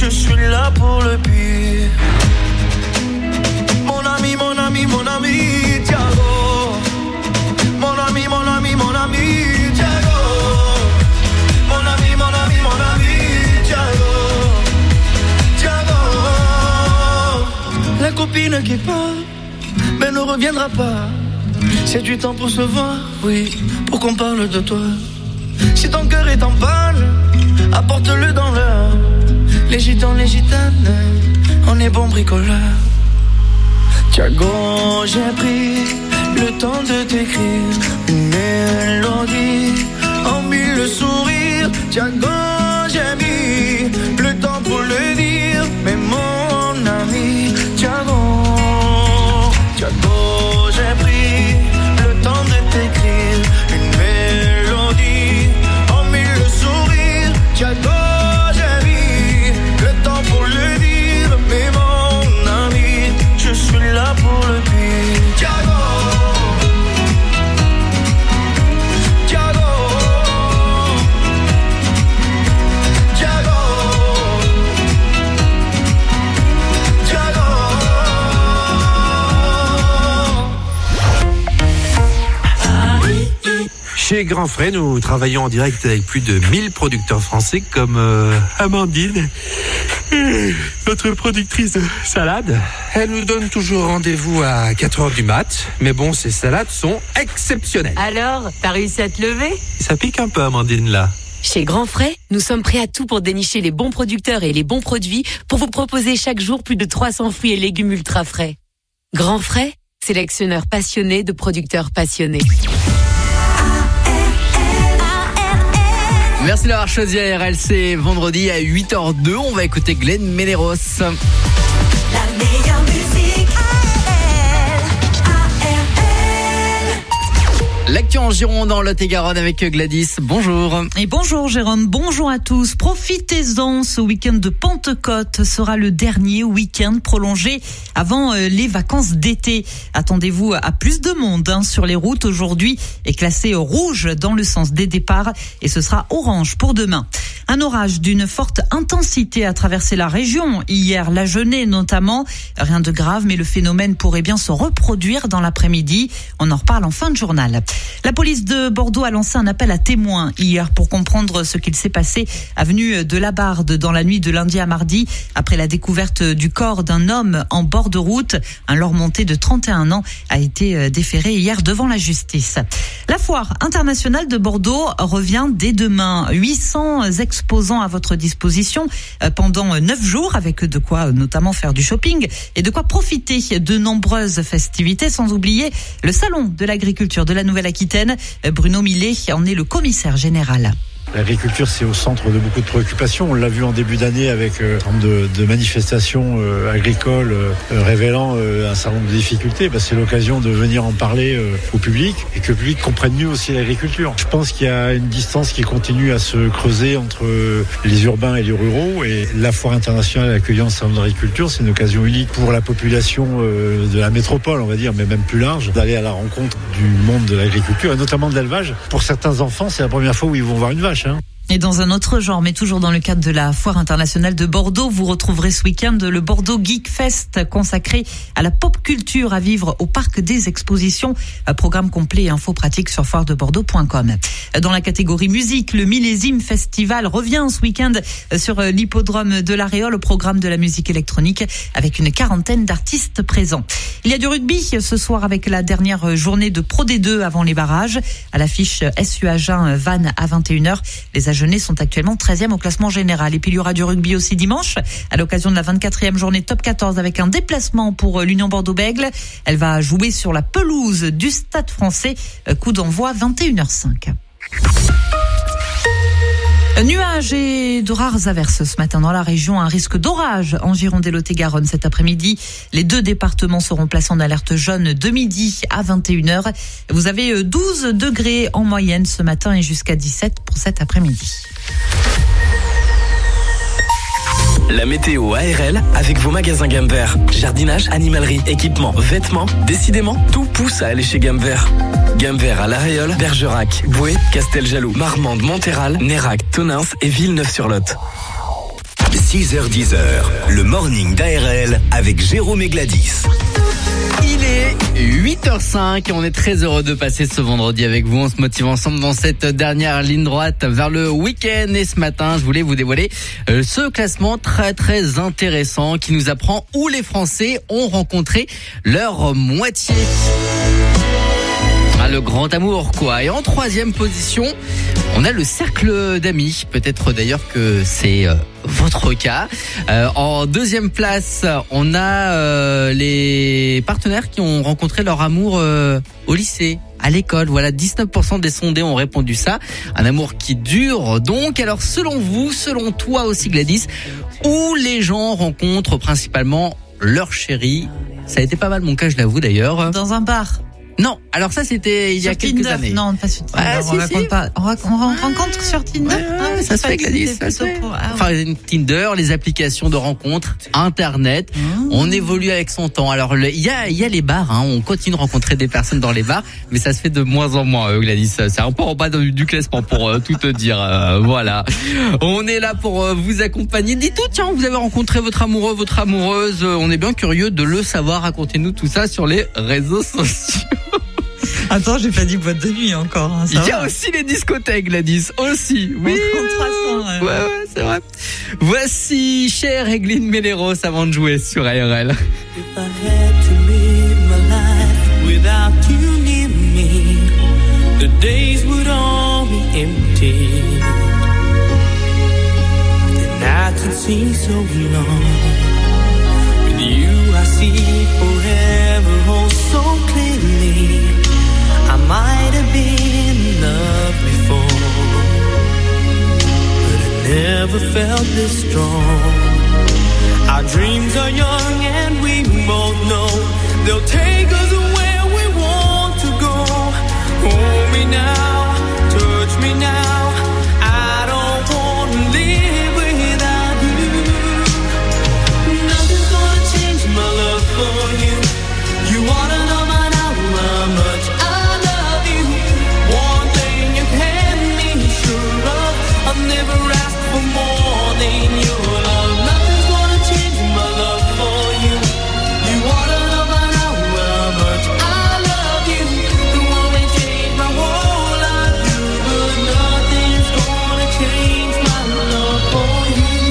je suis là pour le pire. Mon ami, mon ami, mon ami, Thiago. Mon ami, mon ami, mon ami, Thiago. Mon ami, mon ami, mon ami, Thiago. Thiago. La copine qui part, mais ne reviendra pas. C'est du temps pour se voir, oui, pour qu'on parle de toi. Si ton cœur est en panne, apporte-le dans l'heure. Les gitans, les gitanes, on est bon bricoleur. Thiago, j'ai pris le temps de t'écrire une mélodie en mille sourires. Thiago, j'ai mis le temps pour le dire. Mais mon ami, Thiago, Thiago, j'ai pris le temps de t'écrire une mélodie en mille sourires. Thiago, j'ai mis le temps pour le dire. Mais mon ami, je suis là pour le pire. Thiago, Thiago, Thiago, Thiago. Chez Grand Frais, nous travaillons en direct avec plus de 1000 producteurs français comme Amandine, notre productrice de salade. Elle nous donne toujours rendez-vous à 4h du mat, mais bon, ces salades sont exceptionnelles. Alors, t'as réussi à te lever ? Ça pique un peu, Amandine, là. Chez Grand Frais, nous sommes prêts à tout pour dénicher les bons producteurs et les bons produits pour vous proposer chaque jour plus de 300 fruits et légumes ultra frais. Grand Frais, sélectionneur passionné de producteurs passionnés. Merci d'avoir choisi ARL, c'est vendredi à 8h02, on va écouter Glenn Medeiros. La meilleure musique, ARL. L'actu en Gironde, dans Lot-et-Garonne avec Gladys, bonjour. Et bonjour Jérôme, bonjour à tous. Profitez-en, ce week-end de Pentecôte sera le dernier week-end prolongé avant les vacances d'été. Attendez-vous à plus de monde sur les routes. Aujourd'hui est classé rouge dans le sens des départs et ce sera orange pour demain. Un orage d'une forte intensité a traversé la région hier, la Genée notamment. Rien de grave, mais le phénomène pourrait bien se reproduire dans l'après-midi. On en reparle en fin de journal. La police de Bordeaux a lancé un appel à témoins hier pour comprendre ce qu'il s'est passé avenue de la Barde dans la nuit de lundi à mardi après la découverte du corps d'un homme en bord de route. Un lormontais de 31 ans a été déféré hier devant la justice. La foire internationale de Bordeaux revient dès demain. 800 exposants à votre disposition pendant 9 jours avec de quoi notamment faire du shopping et de quoi profiter de nombreuses festivités, sans oublier le salon de l'agriculture de la Nouvelle-Aquitaine. Bruno Millet en est le commissaire général. L'agriculture, c'est au centre de beaucoup de préoccupations. On l'a vu en début d'année avec un certain nombre de manifestations agricoles révélant un certain nombre de difficultés. C'est l'occasion de venir en parler au public et que le public comprenne mieux aussi l'agriculture. Je pense qu'il y a une distance qui continue à se creuser entre les urbains et les ruraux. Et la foire internationale accueillant ce salon de l'agriculture, c'est une occasion unique pour la population de la métropole, on va dire, mais même plus large, d'aller à la rencontre du monde de l'agriculture et notamment de l'élevage. Pour certains enfants, c'est la première fois où ils vont voir une vache. Et dans un autre genre, mais toujours dans le cadre de la Foire internationale de Bordeaux, vous retrouverez ce week-end le Bordeaux Geek Fest consacré à la pop culture à vivre au Parc des Expositions. Programme complet et infos pratiques sur foiredebordeaux.com. Dans la catégorie musique, le Millésime Festival revient ce week-end sur l'hippodrome de la Réole au programme de la musique électronique avec une 40aine d'artistes présents. Il y a du rugby ce soir avec la dernière journée de Pro D2 avant les barrages. À l'affiche SU Agen Vannes à 21h. Les Agenais sont actuellement 13e au classement général. Et puis il y aura du rugby aussi dimanche à l'occasion de la 24e journée top 14 avec un déplacement pour l'Union Bordeaux-Bègles. Elle va jouer sur la pelouse du Stade Français. Coup d'envoi 21h05. Nuages et de rares averses ce matin dans la région. Un risque d'orage en Gironde et Lot-et-Garonne cet après-midi. Les 2 départements seront placés en alerte jaune de midi à 21h. Vous avez 12 degrés en moyenne ce matin et jusqu'à 17 pour cet après-midi. La météo ARL avec vos magasins Gamme Vert. Jardinage, animalerie, équipement, vêtements. Décidément, tout pousse à aller chez Gamme Vert. Gamme Vert à La Réole, Bergerac, Boué, Casteljaloux, Marmande, Monthéral, Nérac, Tonins et Villeneuve-sur-Lot. 6h10, le morning d'ARL avec Jérôme et Gladys. Il est 8h05 et on est très heureux de passer ce vendredi avec vous. On se motive ensemble dans cette dernière ligne droite vers le week-end. Et ce matin, je voulais vous dévoiler ce classement très très intéressant qui nous apprend où les Français ont rencontré leur moitié. Le grand amour, quoi. Et en 3e position, on a le cercle d'amis. Peut-être d'ailleurs que c'est votre cas. En 2e place, on a les partenaires qui ont rencontré leur amour au lycée, à l'école. Voilà, 19% des sondés ont répondu ça. Un amour qui dure donc. Alors selon vous, selon toi aussi Gladys, où les gens rencontrent principalement leur chéri? Ça a été pas mal mon cas, je l'avoue d'ailleurs. Dans un bar. Non, alors ça c'était il y a quelques années. Non, pas sur Tinder. On rencontre sur Tinder. Ouais, ça se fait, Gladys, ça se fait. Enfin, Tinder, les applications de rencontres, Internet. On évolue avec son temps. Alors il y a les bars. Hein, on continue de rencontrer des personnes dans les bars, mais ça se fait de moins en moins. Gladys, c'est un peu en bas du classement pour tout te dire. Voilà. On est là pour vous accompagner. Dites-tout, tiens, vous avez rencontré votre amoureux, votre amoureuse. On est bien curieux de le savoir. Racontez-nous tout ça sur les réseaux sociaux. Attends, j'ai pas dit boîte de nuit encore. Hein, il y a aussi les discothèques, Gladys. Aussi. Oui. Ouais, c'est vrai. Voici Cher et Glenn Medeiros avant de jouer sur ARL. If I had to live my life without you near me, the days would all be empty. The nights would seem so long. With you I see forever oh so clearly. I might have been in love before, but I never felt this strong. Our dreams are young and we both know they'll take us where we want to go. Hold me now, touch me now. I don't want to live without you. Nothing's gonna change my love for you. You wanna know by now how much I love you. One thing you can be sure of, I'll never ask for more than your love. Nothing's gonna change my love for you. You wanna know by now how much I love you. The one may change my whole life, but nothing's gonna change my love for you.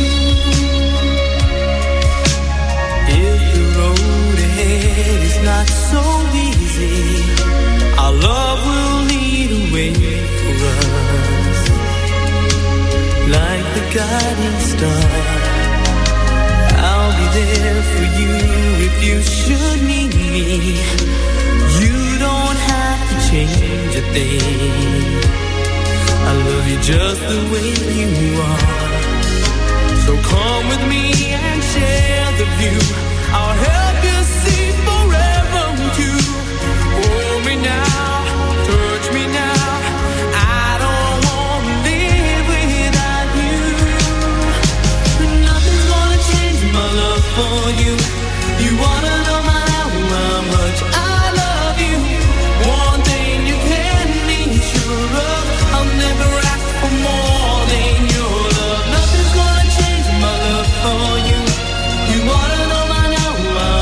If the road ahead is not so easy, our love will lead a way for us, like the guiding star. I'll be there for you if you should need me. You don't have to change a thing. I love you just the way you are. So come with me and share the view. I'll help you see forever too. Hold me now, touch me now. I don't want to live without you. Nothing's gonna change my love for you. You wanna know how much I love you. One thing you can be sure of, I'll never ask for more than your love. Nothing's gonna change my love for you. You wanna know how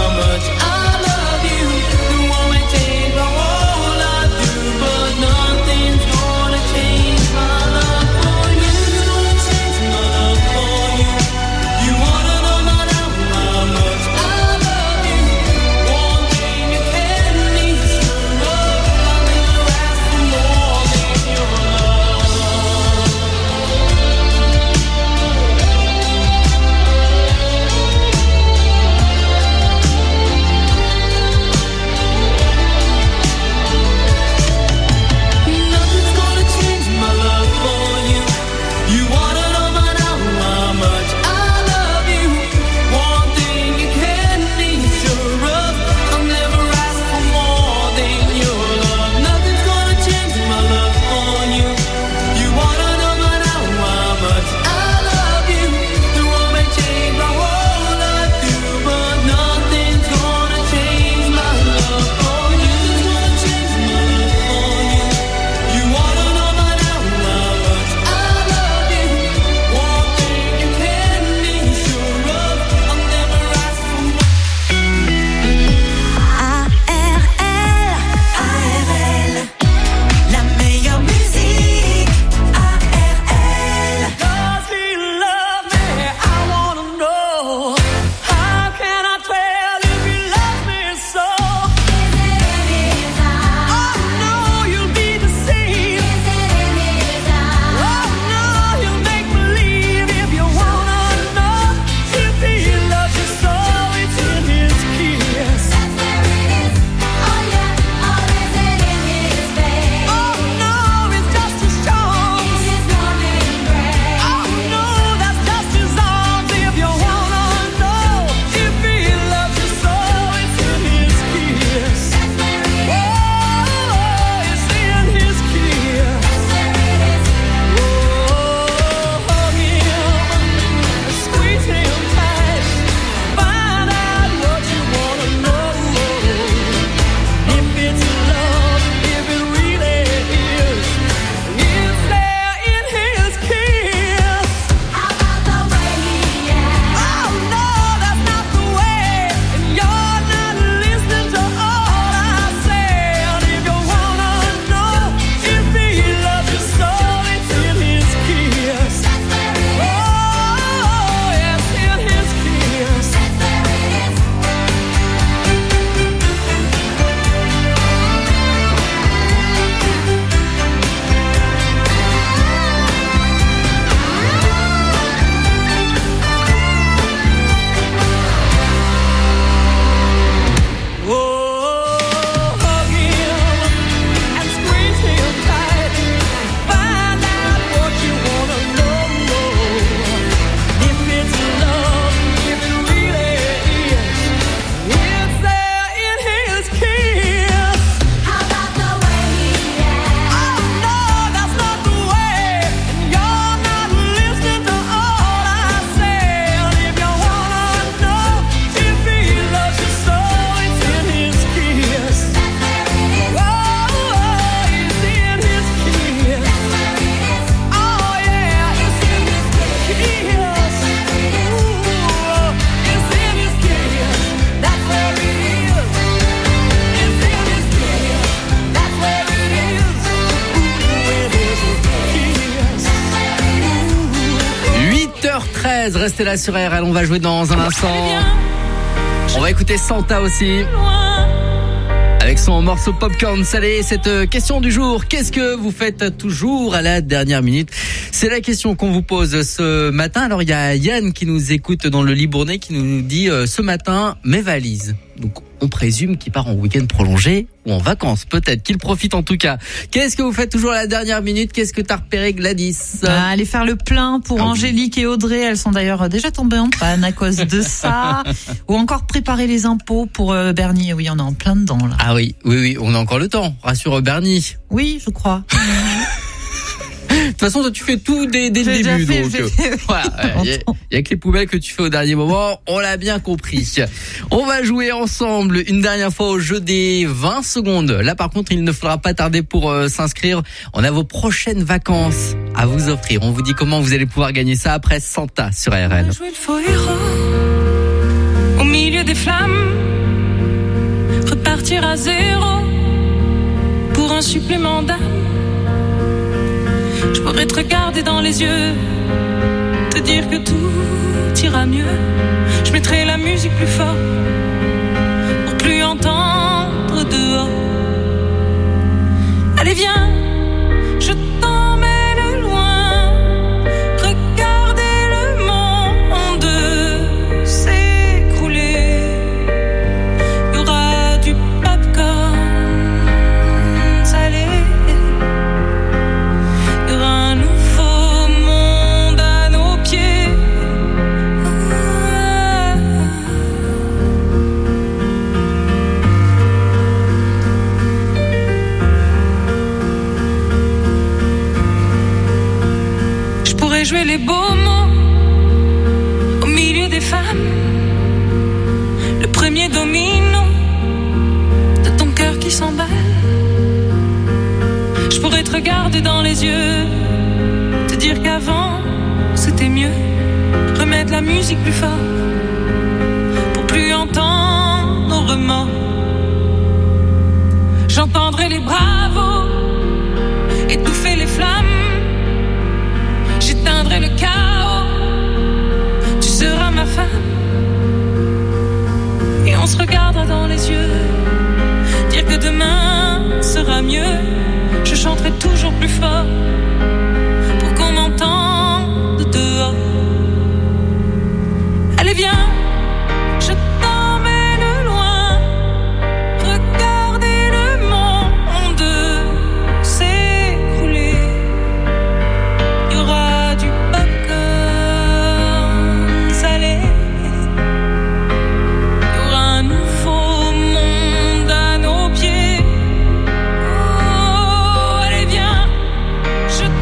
13, restez là sur RL, on va jouer dans un instant. On va écouter Santa aussi. Avec son morceau Popcorn Salé, cette question du jour, qu'est-ce que vous faites toujours à la dernière minute? C'est la question qu'on vous pose ce matin. Alors il y a Yann qui nous écoute dans le Libournais qui nous dit ce matin, mes valises. Donc on présume qu'il part en week-end prolongé ou en vacances, peut-être qu'il profite en tout cas. Qu'est-ce que vous faites toujours à la dernière minute? Qu'est-ce que t'as repéré, Gladys? Aller faire le plein pour Angélique et Audrey, elles sont d'ailleurs déjà tombées en panne à cause de ça. Ou encore préparer les impôts pour Bernie. Oui, on est en plein dedans là. Ah oui, on a encore le temps, rassure Bernie. Oui, je crois. De toute façon, toi, tu fais tout dès le début. Voilà, il y a que les poubelles que tu fais au dernier moment. On l'a bien compris. On va jouer ensemble une dernière fois au jeu des 20 secondes. Là, par contre, il ne faudra pas tarder pour s'inscrire. On a vos prochaines vacances à vous offrir. On vous dit comment vous allez pouvoir gagner ça après Santa sur RL. Jouer le faux héros au milieu des flammes. Repartir à zéro pour un supplément d'âme. Je pourrais te regarder dans les yeux, te dire que tout ira mieux. Je mettrai la musique plus fort pour plus entendre dehors. Allez viens, je t'emmène loin. Regardez le monde s'écrouler. Il y aura du popcorn salé. Jouer les beaux mots au milieu des femmes, le premier domino de ton cœur qui s'emballe. Je pourrais te regarder dans les yeux, te dire qu'avant c'était mieux. Remettre la musique plus fort pour plus entendre nos remords. J'entendrai les bravos étouffer les flammes. J'éteindrai le chaos, tu seras ma femme. Et on se regardera dans les yeux, dire que demain sera mieux. Je chanterai toujours plus fort pour qu'on m'entende dehors. Allez viens, je t'emmène loin. Regardez le monde s'écrouler. Il y aura du popcorn salé. Il y aura un nouveau monde à nos pieds. Oh, allez viens, je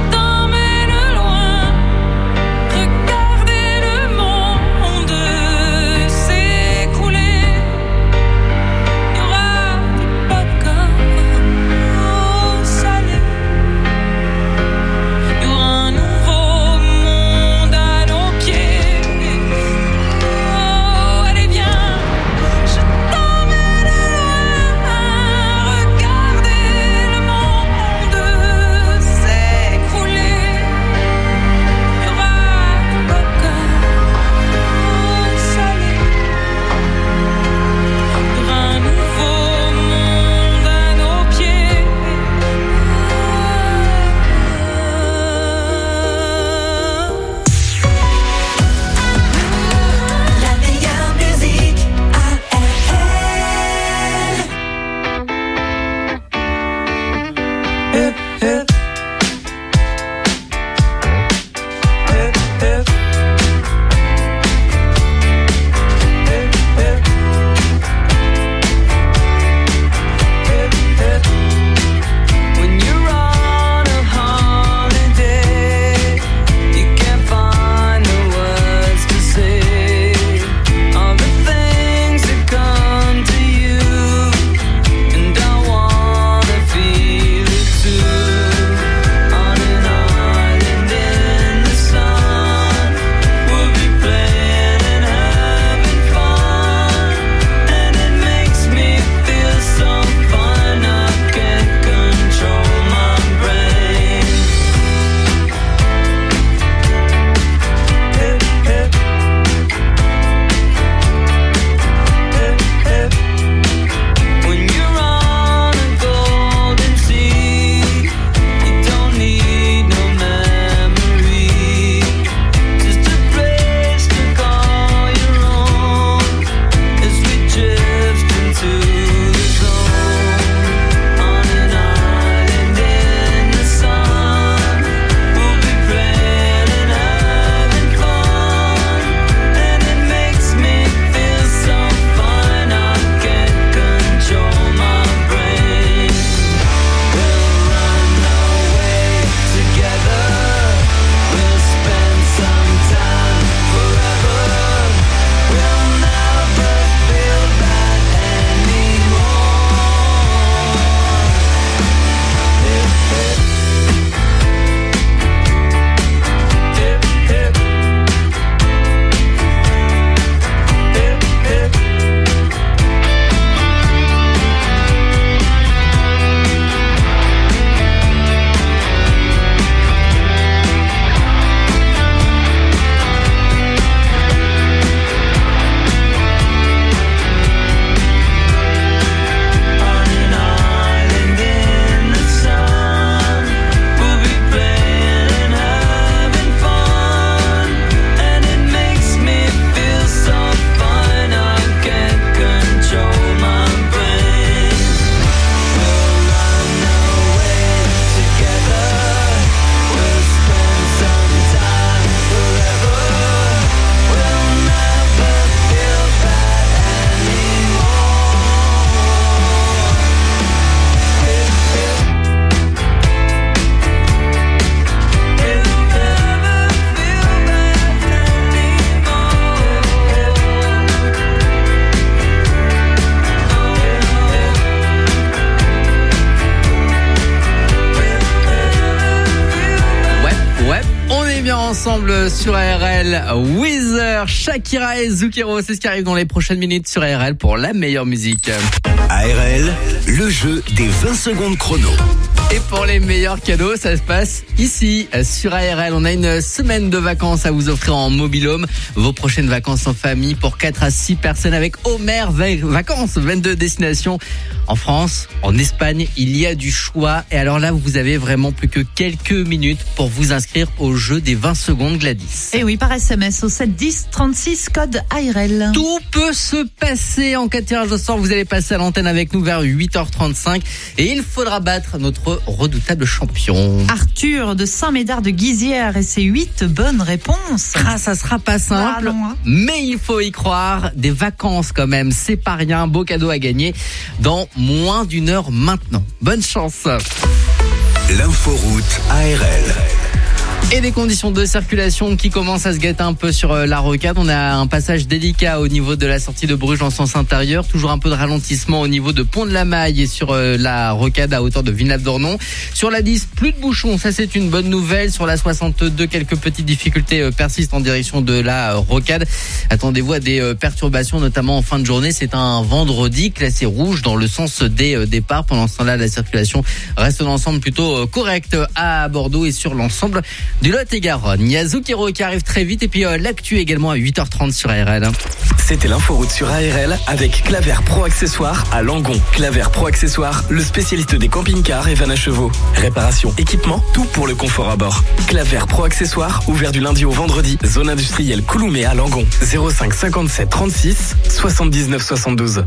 ensemble sur ARL. Weezer, Shakira et Zucchero, c'est ce qui arrive dans les prochaines minutes sur ARL pour la meilleure musique. ARL, le jeu des 20 secondes chrono. Et pour les meilleurs cadeaux, ça se passe ici, sur ARL. On a une semaine de vacances à vous offrir en mobil-home. Vos prochaines vacances en famille pour 4 à 6 personnes avec Homer Vacances. 22 destinations en France, en Espagne. Il y a du choix. Et alors là, vous avez vraiment plus que quelques minutes pour vous inscrire au jeu des 20 secondes Gladys. Et oui, par SMS au 7 10 36, code ARL. Tout peut se passer en cas de tirage au sort. Vous allez passer à l'antenne avec nous vers 8h35. Et il faudra battre notre redoutable champion. Arthur de Saint-Médard de Guizière et ses 8 bonnes réponses. Ah, ça sera pas simple, mais il faut y croire. Des vacances quand même, c'est pas rien. Beau cadeau à gagner dans moins d'une heure maintenant. Bonne chance. L'inforoute ARL. Et des conditions de circulation qui commencent à se gâter un peu sur la rocade. On a un passage délicat au niveau de la sortie de Bruges en sens intérieur. Toujours un peu de ralentissement au niveau de Pont de la Maille et sur la rocade à hauteur de Villeneuve-d'Ornon. Sur la 10, plus de bouchons. Ça, c'est une bonne nouvelle. Sur la 62, quelques petites difficultés persistent en direction de la rocade. Attendez-vous à des perturbations, notamment en fin de journée. C'est un vendredi classé rouge dans le sens des départs. Pendant ce temps-là, la circulation reste dans l'ensemble plutôt correcte à Bordeaux et sur l'ensemble du Lot-et-Garonne. Il y a Zucchero qui arrive très vite et puis l'actu également à 8h30 sur ARL. C'était l'inforoute sur ARL avec Claver Pro Accessoires à Langon. Claver Pro Accessoires, le spécialiste des camping-cars et vannes à chevaux. Réparation, équipement, tout pour le confort à bord. Claver Pro Accessoires, ouvert du lundi au vendredi. Zone industrielle Couloumé à Langon. 05 57 36 79 72.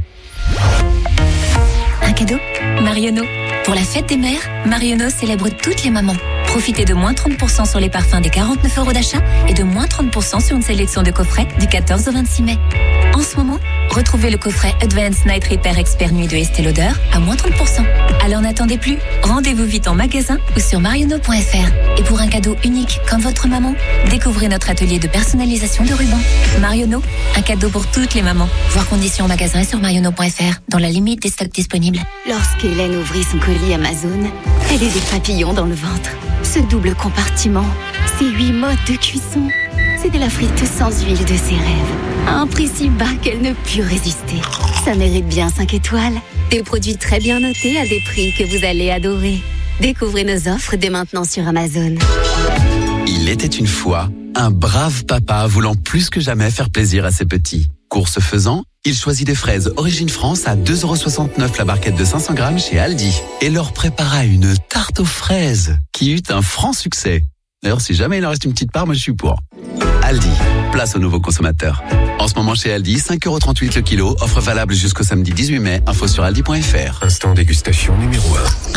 Un cadeau Marionneau. Pour la fête des mères, Marionneau célèbre toutes les mamans. Profitez de moins 30% sur les parfums des 49 € d'achat et de moins 30% sur une sélection de coffrets du 14 au 26 mai. En ce moment, retrouvez le coffret Advanced Night Repair Expert Nuit de Estée Lauder à moins 30%. Alors n'attendez plus, rendez-vous vite en magasin ou sur marionneau.fr. Et pour un cadeau unique comme votre maman, découvrez notre atelier de personnalisation de rubans. Marionneau, un cadeau pour toutes les mamans. Voir conditions en magasin et sur marionneau.fr, dans la limite des stocks disponibles. Lorsqu'Hélène ouvrit son colis Amazon, elle eut des papillons dans le ventre. Ce double compartiment, ces 8 modes de cuisson, c'est de la friteuse sans huile de ses rêves. À un prix si bas qu'elle ne put résister. Ça mérite bien 5 étoiles. Des produits très bien notés à des prix que vous allez adorer. Découvrez nos offres dès maintenant sur Amazon. Il était une fois un brave papa voulant plus que jamais faire plaisir à ses petits. Course faisant, il choisit des fraises Origine France à 2,69 € la barquette de 500 grammes chez Aldi et leur prépara une tarte aux fraises qui eut un franc succès. D'ailleurs, si jamais il en reste une petite part, moi je suis pour. Aldi, place aux nouveaux consommateurs. En ce moment chez Aldi, 5,38 € le kilo, offre valable jusqu'au samedi 18 mai, info sur aldi.fr. Instant dégustation numéro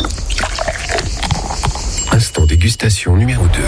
1. Instant dégustation numéro 2.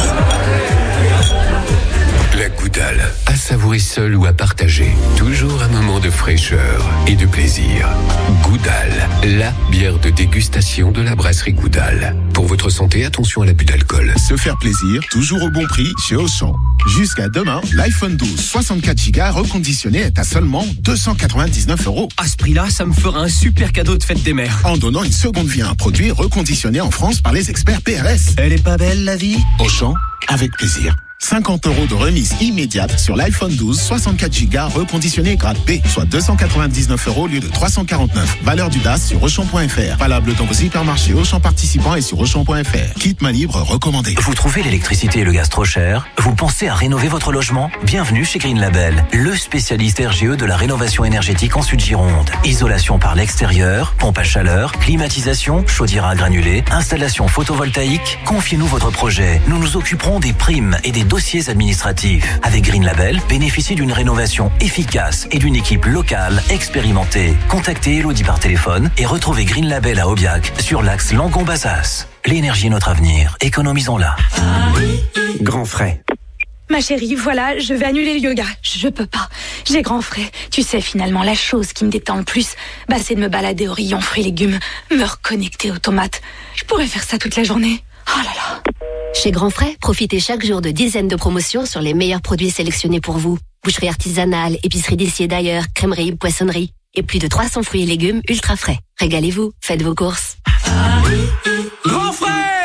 La Goudale, à savourer seul ou à partager. Toujours un moment de fraîcheur et de plaisir. Goudale, la bière de dégustation de la brasserie Goudale. Pour votre santé, attention à l'abus d'alcool. Se faire plaisir, toujours au bon prix chez Auchan. Jusqu'à demain, l'iPhone 12 64 Go reconditionné est à seulement 299 €. À ce prix-là, ça me fera un super cadeau de fête des mères. En donnant une seconde vie à un produit reconditionné en France par les experts PRS. Elle est pas belle, la vie? Auchan, avec plaisir. 50 € de remise immédiate sur l'iPhone 12 64 Go reconditionné grade B, soit 299 € au lieu de 349. Valeur du DAS sur Auchan.fr. Valable dans vos hypermarchés Auchan participants et sur Auchan.fr. Kit main libre recommandé. Vous trouvez l'électricité et le gaz trop cher? Vous pensez à rénover votre logement? Bienvenue chez Green Label, le spécialiste RGE de la rénovation énergétique en Sud-Gironde. Isolation par l'extérieur, pompe à chaleur, climatisation, chaudière à granulés, installation photovoltaïque. Confiez-nous votre projet. Nous nous occuperons des primes et des dossiers administratifs. Avec Green Label, bénéficiez d'une rénovation efficace et d'une équipe locale expérimentée. Contactez Elodie par téléphone et retrouvez Green Label à Aubiac sur l'axe Langon-Bazas. L'énergie est notre avenir. Économisons-la. Grand frais. Ma chérie, voilà, je vais annuler le yoga. Je peux pas. J'ai grand frais. Tu sais, finalement, la chose qui me détend le plus, c'est de me balader au rayon fruits et légumes, me reconnecter aux tomates. Je pourrais faire ça toute la journée. Oh là là. Chez Grand Frais, profitez chaque jour de dizaines de promotions sur les meilleurs produits sélectionnés pour vous. Boucherie artisanale, épicerie d'ici et d'ailleurs, crèmerie, poissonnerie et plus de 300 fruits et légumes ultra frais. Régalez-vous, faites vos courses. Grand Frais!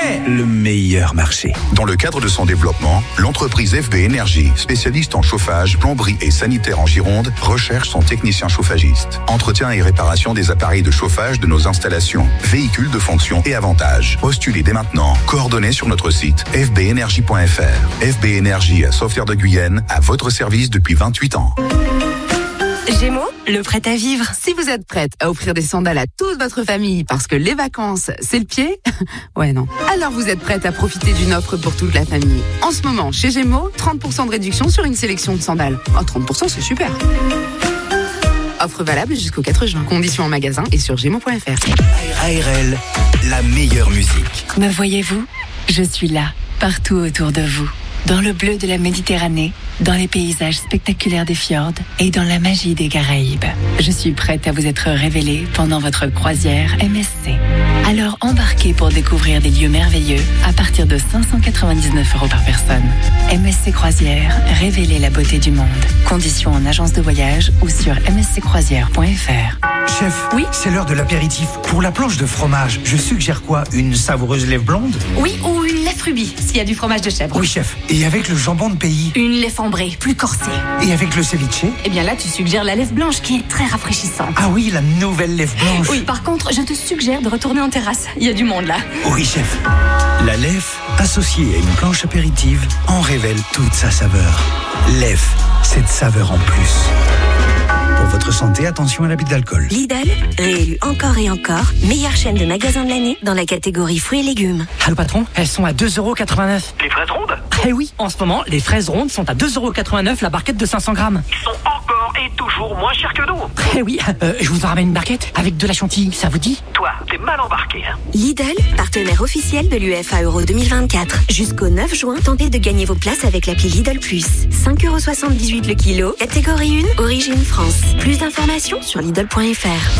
connais le meilleur marché. Dans le cadre de son développement, l'entreprise FB Énergie, spécialiste en chauffage, plomberie et sanitaire en Gironde, recherche son technicien chauffagiste. Entretien et réparation des appareils de chauffage de nos installations, véhicules de fonction et avantages. Postulez dès maintenant. Coordonnées sur notre site fbenergie.fr. FB Énergie à Sauveterre de Guyenne, à votre service depuis 28 ans. Gémeaux, le prêt à vivre. Si vous êtes prête à offrir des sandales à toute votre famille parce que les vacances, c'est le pied, ouais non. Alors vous êtes prête à profiter d'une offre pour toute la famille. En ce moment, chez Gémeaux, 30% de réduction sur une sélection de sandales. Oh, 30%, c'est super. Offre valable jusqu'au 4 juin. Conditions en magasin et sur gémeaux.fr. ARL, la meilleure musique. Me voyez-vous ? Je suis là, partout autour de vous. Dans le bleu de la Méditerranée, dans les paysages spectaculaires des fjords et dans la magie des Caraïbes. Je suis prête à vous être révélée pendant votre croisière MSC. Alors embarquez pour découvrir des lieux merveilleux à partir de 599 € par personne. MSC Croisière, révélez la beauté du monde. Conditions en agence de voyage ou sur msccroisière.fr. Chef, oui, c'est l'heure de l'apéritif. Pour la planche de fromage, je suggère quoi? Une savoureuse lèvre blonde? Oui, ou une lèvre rubis, s'il y a du fromage de chèvre. Oui, chef. Et avec le jambon de pays? Une lèvre ambrée, plus corsée. Et avec le ceviche? Eh bien là, tu suggères la lèvre blanche qui est très rafraîchissante. Ah oui, la nouvelle lèvre blanche. Oui, par contre, je te suggère de retourner en terrasse. Il y a du monde là. Oui, chef. La lèvre, associée à une planche apéritive, en révèle toute sa saveur. Lèvre, cette saveur en plus. Pour votre santé, attention à l'abus d'alcool. Lidl, réélu encore et encore, meilleure chaîne de magasins de l'année dans la catégorie fruits et légumes. Ah le patron, elles sont à 2,89 €. Les fraises rondes? Eh oui, en ce moment, les fraises rondes sont à 2,89 € la barquette de 500 grammes. Ils sont encore et toujours moins chers que nous. Eh oui, je vous en ramène une barquette avec de la chantilly, ça vous dit? Toi, t'es mal embarqué. Hein. Lidl, partenaire officiel de l'UEFA Euro 2024. Jusqu'au 9 juin, tentez de gagner vos places avec l'appli Lidl Plus. 5,78 € le kilo, catégorie 1, origine France. Plus d'informations sur Lidl.fr.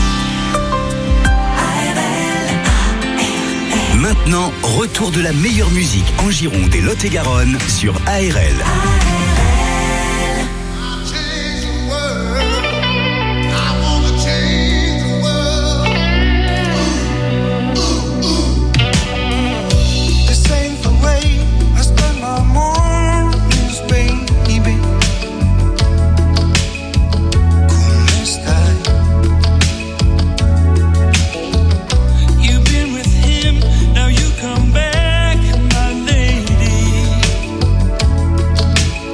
Maintenant, retour de la meilleure musique en Gironde et Lot-et-Garonne sur ARL. Come back, my lady.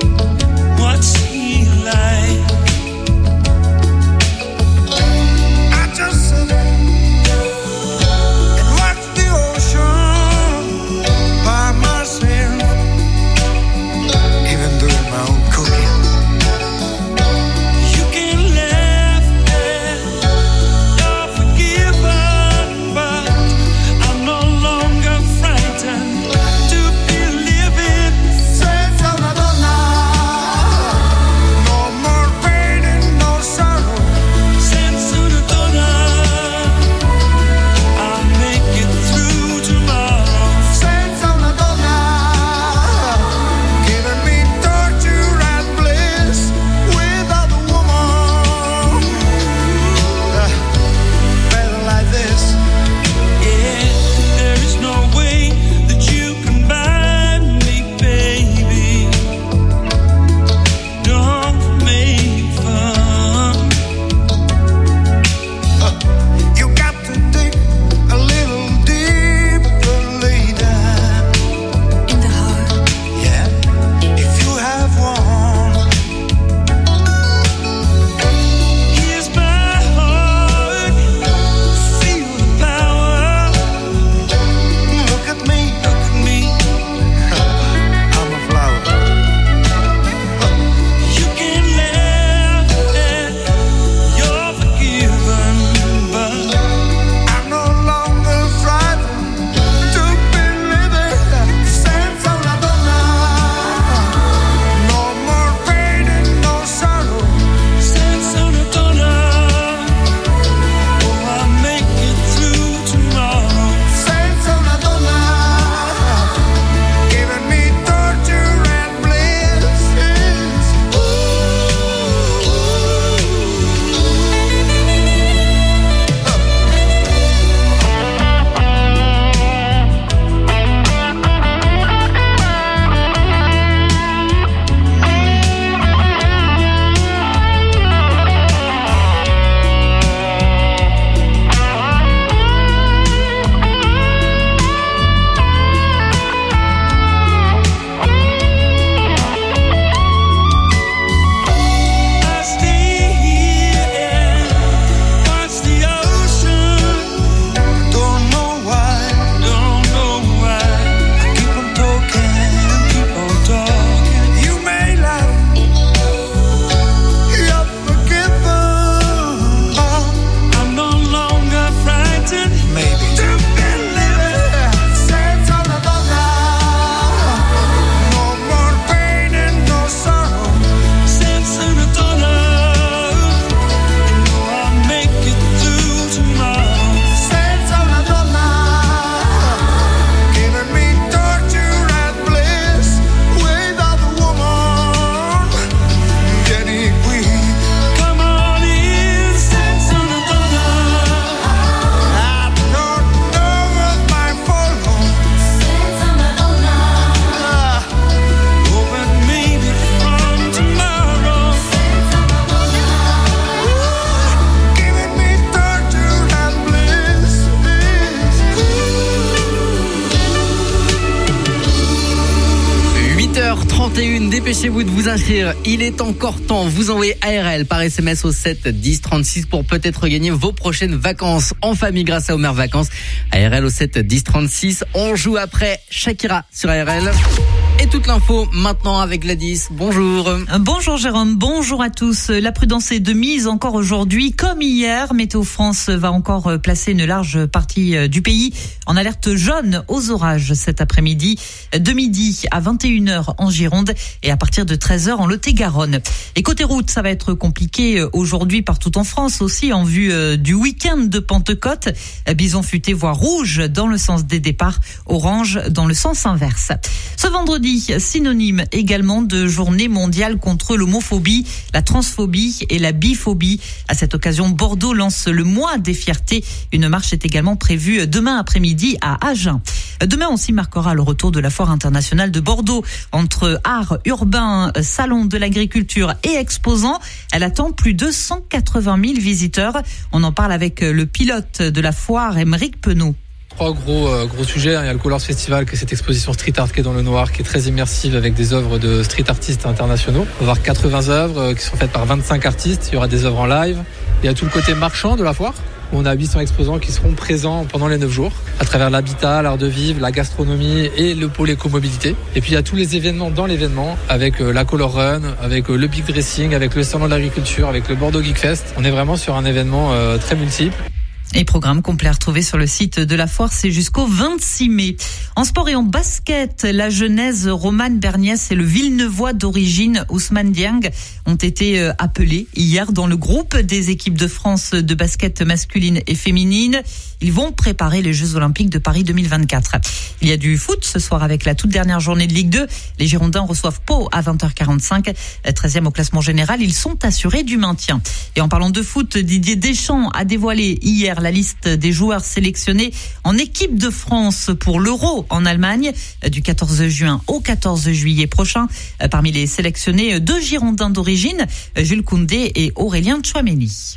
7h41, dépêchez-vous de vous inscrire. Il est encore temps. Vous envoyez ARL par SMS au 7 10 36 pour peut-être gagner vos prochaines vacances en famille grâce à Omer Vacances. ARL au 7 10 36. On joue après Shakira sur ARL. Et toute l'info maintenant avec Gladys. Bonjour. Bonjour Jérôme, bonjour à tous. La prudence est de mise encore aujourd'hui comme hier. Météo France va encore placer une large partie du pays en alerte jaune aux orages cet après-midi. De midi à 21h en Gironde et à partir de 13h en Lot-et-Garonne. Et côté route, ça va être compliqué aujourd'hui partout en France aussi en vue du week-end de Pentecôte. Bison futé voire rouge dans le sens des départs, orange dans le sens inverse. Ce vendredi, synonyme également de journée mondiale contre l'homophobie, la transphobie et la biphobie. À cette occasion, Bordeaux lance le mois des fiertés. Une marche est également prévue demain après-midi à Agen. Demain aussi marquera le retour de la Foire internationale de Bordeaux. Entre art urbain, salon de l'agriculture et exposants, elle attend plus de 180 000 visiteurs. On en parle avec le pilote de la foire, Émeric Penaud. 3 gros sujets. Il y a le Colors Festival, qui est cette exposition street art qui est dans le noir, qui est très immersive avec des œuvres de street artistes internationaux. On va avoir 80 œuvres qui sont faites par 25 artistes. Il y aura des œuvres en live. Il y a tout le côté marchand de la foire. On a 800 exposants qui seront présents pendant les 9 jours à travers l'habitat, l'art de vivre, la gastronomie et le pôle écomobilité. Et puis il y a tous les événements dans l'événement avec la Color Run, avec le Big Dressing, avec le Salon de l'agriculture, avec le Bordeaux Geek Fest. On est vraiment sur un événement très multiple. Et programme complet à retrouver sur le site de la foire, c'est jusqu'au 26 mai. En sport et en basket, la Genèse Romane Berniès et le Villeneuvois d'origine Ousmane Dieng ont été appelés hier dans le groupe des équipes de France de basket masculine et féminine. Ils vont préparer les Jeux Olympiques de Paris 2024. Il y a du foot ce soir avec la toute dernière journée de Ligue 2. Les Girondins reçoivent Pau à 20h45. 13e au classement général, ils sont assurés du maintien. Et en parlant de foot, Didier Deschamps a dévoilé hier la liste des joueurs sélectionnés en équipe de France pour l'Euro en Allemagne du 14 juin au 14 juillet prochain. Parmi les sélectionnés, 2 Girondins d'origine, Jules Koundé et Aurélien Tchouaméni.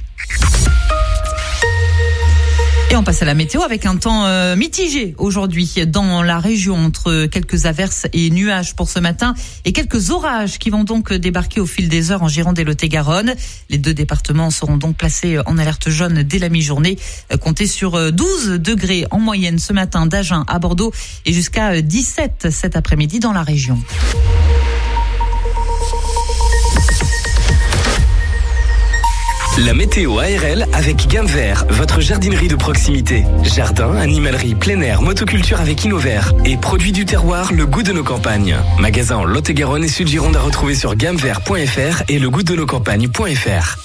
Et on passe à la météo avec un temps mitigé aujourd'hui dans la région, entre quelques averses et nuages pour ce matin et quelques orages qui vont donc débarquer au fil des heures en Gironde et Lot-et-Garonne. Les 2 départements seront donc placés en alerte jaune dès la mi-journée. Comptez sur 12 degrés en moyenne ce matin d'Agen à Bordeaux et jusqu'à 17 cet après-midi dans la région. La météo ARL avec Gamme Vert, votre jardinerie de proximité. Jardin, animalerie, plein air, motoculture avec Innovert et produits du terroir, le goût de nos campagnes. Magasin en Lot-et-Garonne et Sud-Gironde à retrouver sur gammevert.fr et legoûtdenocampagnes.fr.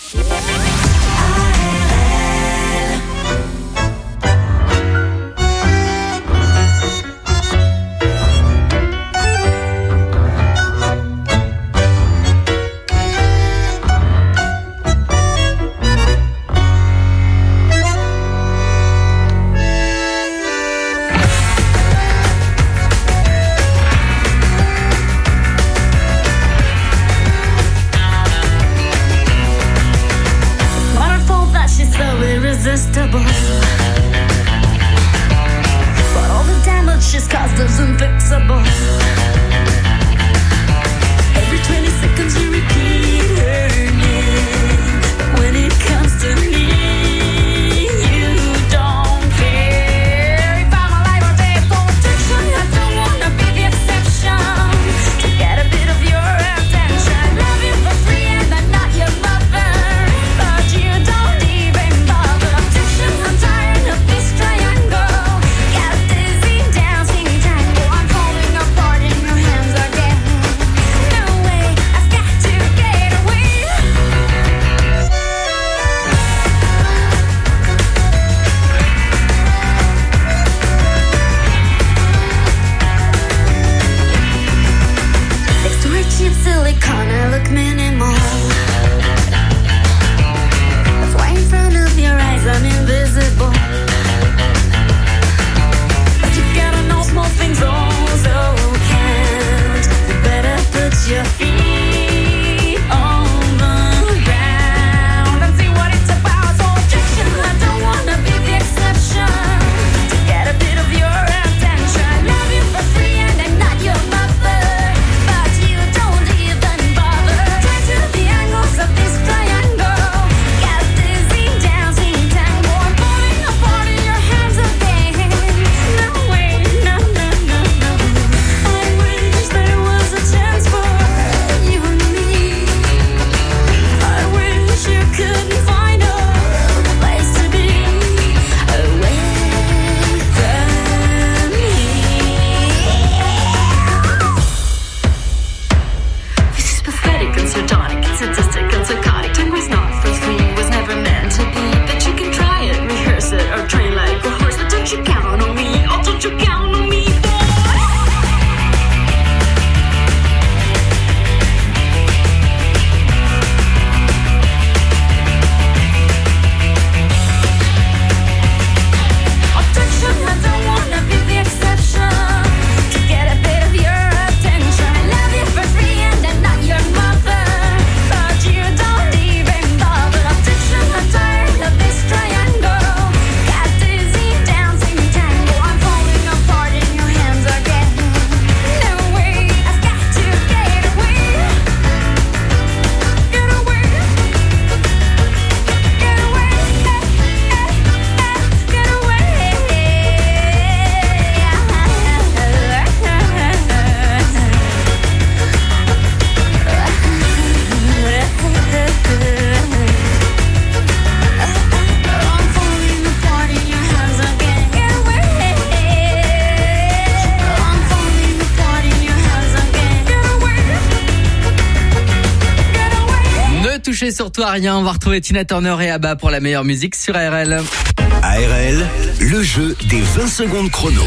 surtout à rien. On va retrouver Tina Turner et Abba pour la meilleure musique sur ARL. ARL, le jeu des 20 secondes chrono.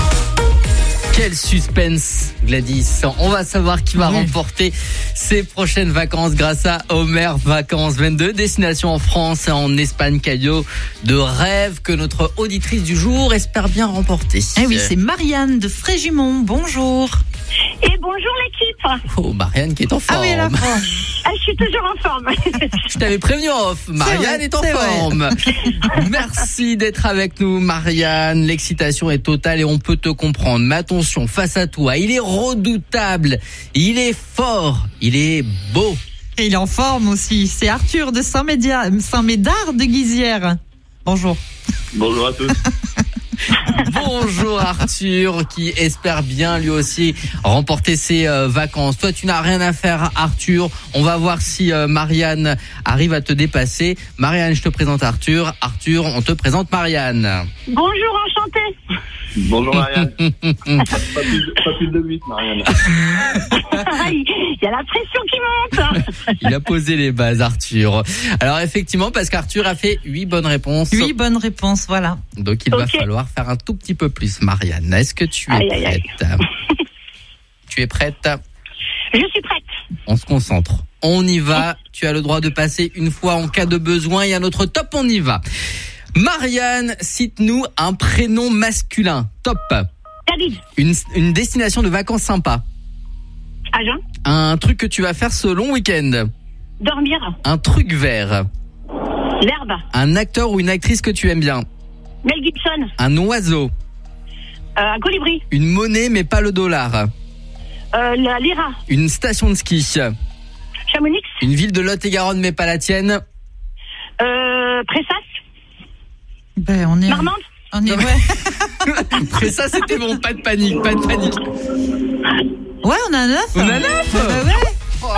Quel suspense, Gladys. On va savoir qui va remporter ses prochaines vacances grâce à Homer Vacances 22. Destination en France et en Espagne, cadeau de rêve que notre auditrice du jour espère bien remporter. Eh oui, c'est Marianne de Frégimont. Bonjour. Et bonjour l'équipe. Oh, Marianne qui est en forme. Ah oui, elle a forme. Je suis toujours en forme. Je t'avais prévenu en off. Marianne est en forme. Merci d'être avec nous, Marianne. L'excitation est totale et on peut te comprendre. Mais attention, face à toi, il est redoutable, il est fort, il est beau. Et il est en forme aussi. C'est Arthur de Saint-Médard de Guizières. Bonjour. Bonjour à tous. Bonjour Arthur, qui espère bien lui aussi remporter ses vacances. Toi, tu n'as rien à faire, Arthur. On va voir si Marianne arrive à te dépasser. Marianne, je te présente Arthur. Arthur, on te présente Marianne. Bonjour, enchantée. Bonjour Marianne. pas plus de 8, Marianne. Il y a la pression qui monte. Il a posé les bases, Arthur. Alors effectivement, parce qu'Arthur a fait 8 bonnes réponses. 8 bonnes réponses, voilà. Donc il va falloir faire un tout petit peu plus, Marianne. Est-ce que tu es prête? Tu es prête? Je suis prête. On se concentre. On y va. Tu as le droit de passer une fois en cas de besoin. Et à notre top, on y va. Marianne, cite-nous un prénom masculin. Top. David. Une destination de vacances sympa. Agen. Un truc que tu vas faire ce long week-end. Dormir. Un truc vert. L'herbe. Un acteur ou une actrice que tu aimes bien. Mel Gibson. Un oiseau. Un colibri. Une monnaie mais pas le dollar. La lira. Une station de ski. Chamonix. Une ville de Lot-et-Garonne mais pas la tienne. Pressas. Ben, on est... Marmande. On est, ouais. Pressas, c'était bon, pas de panique, pas de panique. Ouais, on a 9. On a 9. Ouais. Oh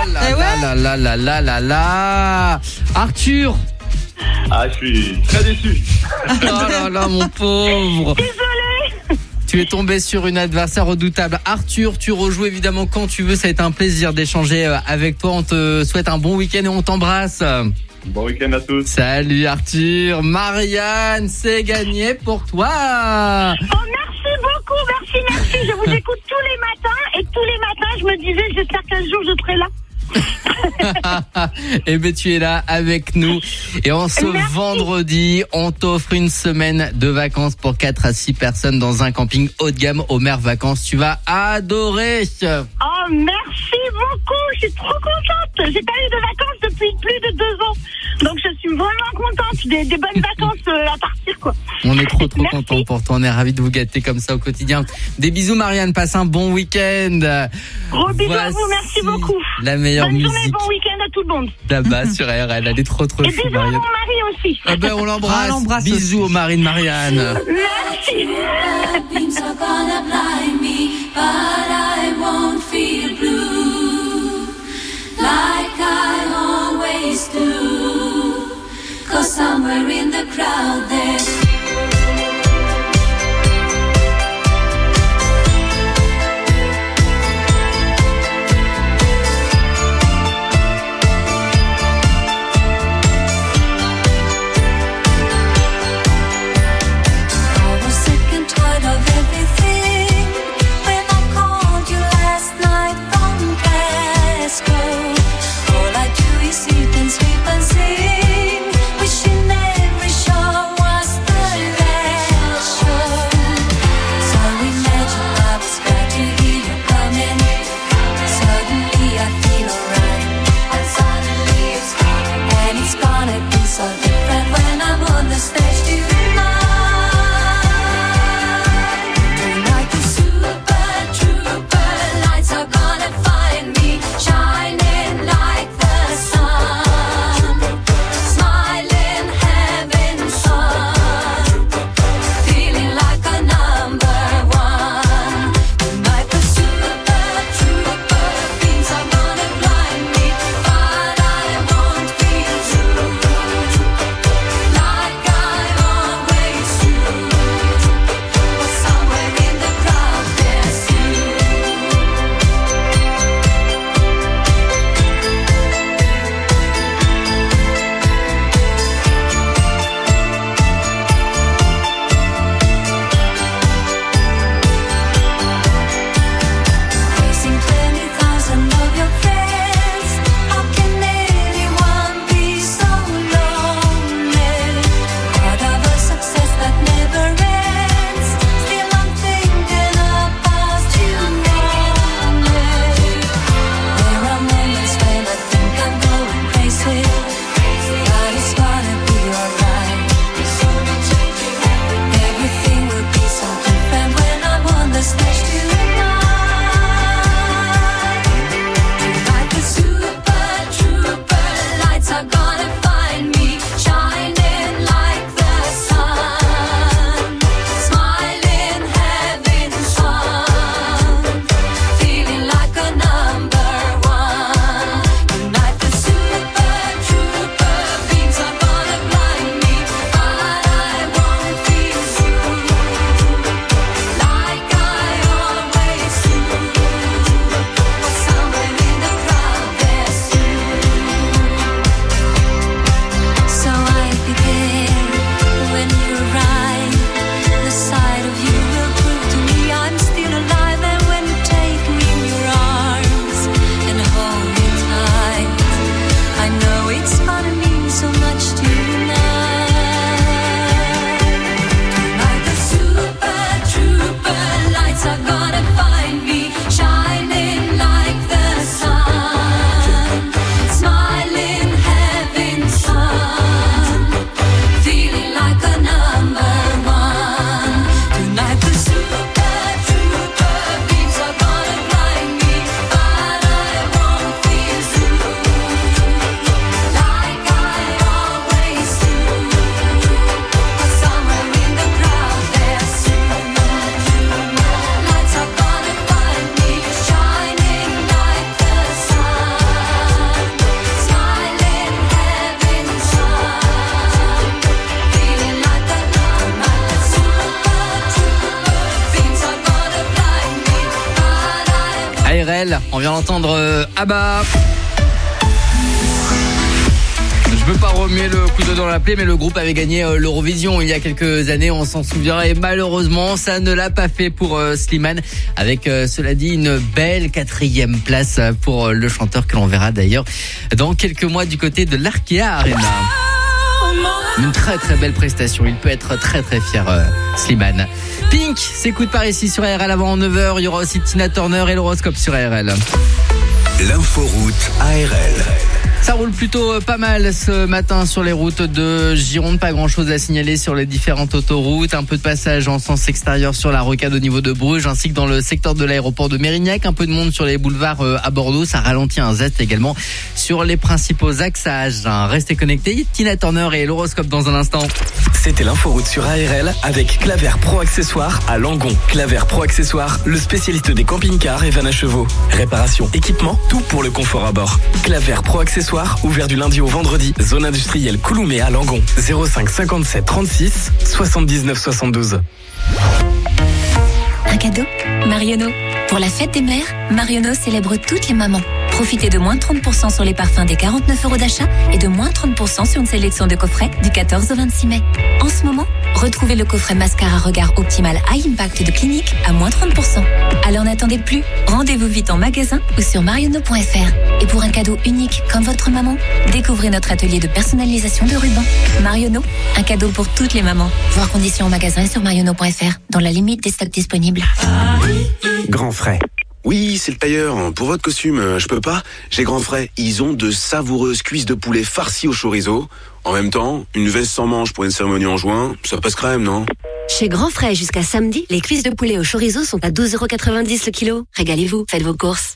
là. Arthur. Ah, je suis très déçu. Oh là, mon pauvre. Désolé. Tu es tombé sur une adversaire redoutable. Arthur, tu rejoues évidemment quand tu veux. Ça a été un plaisir d'échanger avec toi. On te souhaite un bon week-end et on t'embrasse. Bon week-end à tous. Salut Arthur. Marianne, c'est gagné pour toi. Oh, merci beaucoup, merci. Je vous écoute tous les matins et tous les matins, je me disais, j'espère qu'un jour je serai là. Eh ben tu es là avec nous et en ce vendredi on t'offre une semaine de vacances pour 4 à 6 personnes dans un camping haut de gamme Homer Vacances. Tu vas adorer. Oh merci beaucoup, je suis trop contente. J'ai pas eu de vacances depuis plus de 2 ans, donc je suis vraiment contente des bonnes vacances à partir quoi. On est trop contents pour toi, on est ravis de vous gâter comme ça au quotidien. Des bisous Marianne, passe un bon week-end. Gros bisous à vous, merci beaucoup. La meilleure bonne musique. Journée, bon week-end à tout le monde. Là-bas sur ARL, elle est trop et chou, bisous Marianne. à mon mari aussi. Ah ben on l'embrasse. Bisous au mari de Marianne. Merci. Somewhere in the crowd there. ARL. On vient d'entendre Abba. Je veux pas remuer le couteau dans la plaie, mais le groupe avait gagné l'Eurovision il y a quelques années, on s'en souvient, et malheureusement ça ne l'a pas fait pour Slimane, avec cela dit une belle 4e place pour le chanteur que l'on verra d'ailleurs dans quelques mois du côté de l'Arkea Arena. Une très très belle prestation, il peut être très très fier Slimane. Pink s'écoute par ici sur ARL avant 9h, il y aura aussi Tina Turner et l'horoscope sur ARL. L'inforoute ARL. Ça roule plutôt pas mal ce matin sur les routes de Gironde. Pas grand chose à signaler sur les différentes autoroutes. Un peu de passage en sens extérieur sur la rocade au niveau de Bruges, ainsi que dans le secteur de l'aéroport de Mérignac. Un peu de monde sur les boulevards à Bordeaux. Ça ralentit un zeste également sur les principaux axes à Agen. Restez connectés. Tina Turner et l'horoscope dans un instant. C'était l'inforoute sur ARL avec Claver Pro Accessoires à Langon. Claver Pro Accessoires, le spécialiste des camping-cars et vannes à chevaux. Réparation, équipement, tout pour le confort à bord. Claver Pro Accessoires, ouvert du lundi au vendredi. Zone industrielle Couloumé à Langon. 05 57 36 79 72. Un cadeau Marionneau. Pour la fête des mères, Marionneau célèbre toutes les mamans. Profitez de moins 30% sur les parfums des 49 € d'achat et de moins 30% sur une sélection de coffrets du 14 au 26 mai. En ce moment, retrouvez le coffret mascara regard optimal High Impact de Clinique à moins 30%. Alors n'attendez plus, rendez-vous vite en magasin ou sur marionneau.fr. Et pour un cadeau unique comme votre maman, découvrez notre atelier de personnalisation de rubans. Marionneau, un cadeau pour toutes les mamans. Voir conditions en magasin et sur marionneau.fr, dans la limite des stocks disponibles. Grand frais. Oui, c'est le tailleur. Pour votre costume, je peux pas. J'ai Grand frais. Ils ont de savoureuses cuisses de poulet farcies au chorizo. En même temps, une veste sans manches pour une cérémonie en juin, ça passe crème, non? Chez Grand Frais, jusqu'à samedi, les cuisses de poulet au chorizo sont à 12,90 € le kilo. Régalez-vous, faites vos courses.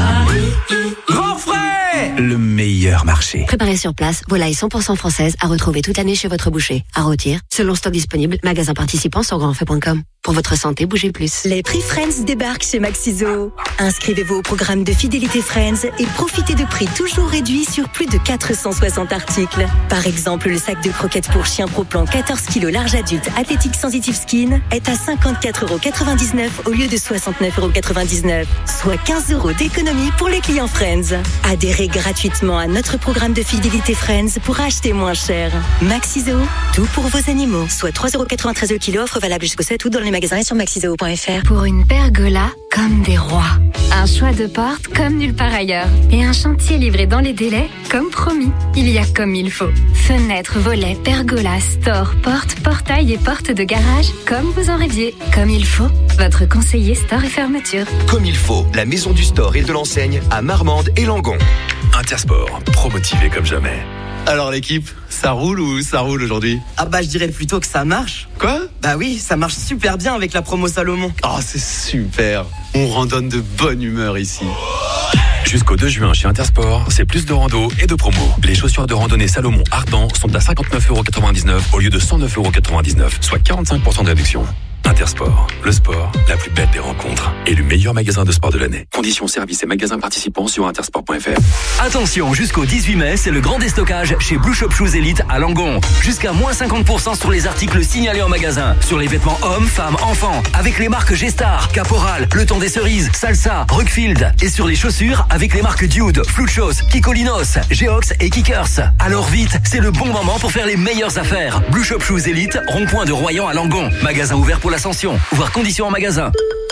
Grand frais, le meilleur marché. Préparez sur place, volaille 100% française à retrouver toute l'année chez votre boucher. À rôtir, selon stock disponible, magasin participant sur grandfrais.com. Pour votre santé, bougez plus. Les prix Friends débarquent chez Maxiso. Inscrivez-vous au programme de fidélité Friends et profitez de prix toujours réduits sur plus de 460 articles. Par exemple, le sac de croquettes pour chien Pro Plan 14 kg large adulte Athletic Sensitive Skin est à 54,99 € au lieu de 69,99 €, soit 15 € d'économie pour les clients Friends. Adhérez gratuitement à notre programme de fidélité Friends pour acheter moins cher. Maxiso, tout pour vos animaux, soit 3,93 € le kilo, offre valable jusqu'au 7 août dans les magasins et sur maxiso.fr. Pour une pergola comme des rois. Un choix de porte comme nulle part ailleurs. Et un chantier livré dans les délais comme promis. Il y a comme il faut. Fenêtres, volets, pergolas, store, portes, portails et portes de garage comme vous en rêviez. Comme il faut. Votre conseiller store et fermeture. Comme il faut, la maison du store et de l'enseigne à Marmande et Langon. Intersport, pro-motivé comme jamais. Alors l'équipe, ça roule ou ça roule aujourd'hui? Ah bah je dirais plutôt que ça marche. Quoi? Bah oui, ça marche super bien avec la promo Salomon. Oh c'est super, on randonne de bonne humeur ici. Jusqu'au 2 juin chez Intersport, c'est plus de rando et de promo. Les chaussures de randonnée Salomon Ardent sont à 59,99 € au lieu de 109,99 €, soit 45% de réduction. Intersport, le sport, la plus belle des rencontres. Et le meilleur magasin de sport de l'année. Conditions, services et magasins participants sur intersport.fr. Attention, jusqu'au 18 mai, c'est le grand déstockage chez Blue Shop Shoes Elite à Langon. Jusqu'à moins 50% sur les articles signalés en magasin. Sur les vêtements hommes, femmes, enfants. Avec les marques G-Star, Caporal, Le Temps des Cerises, Salsa, Rockfield. Et sur les chaussures, avec les marques Dude, Fluchos, Kikolinos, Geox et Kickers. Alors vite, c'est le bon moment pour faire les meilleures affaires. Blue Shop Shoes Elite, rond-point de Royan à Langon. Magasin ouvert pour l'Ascension. Voir conditions en magasin.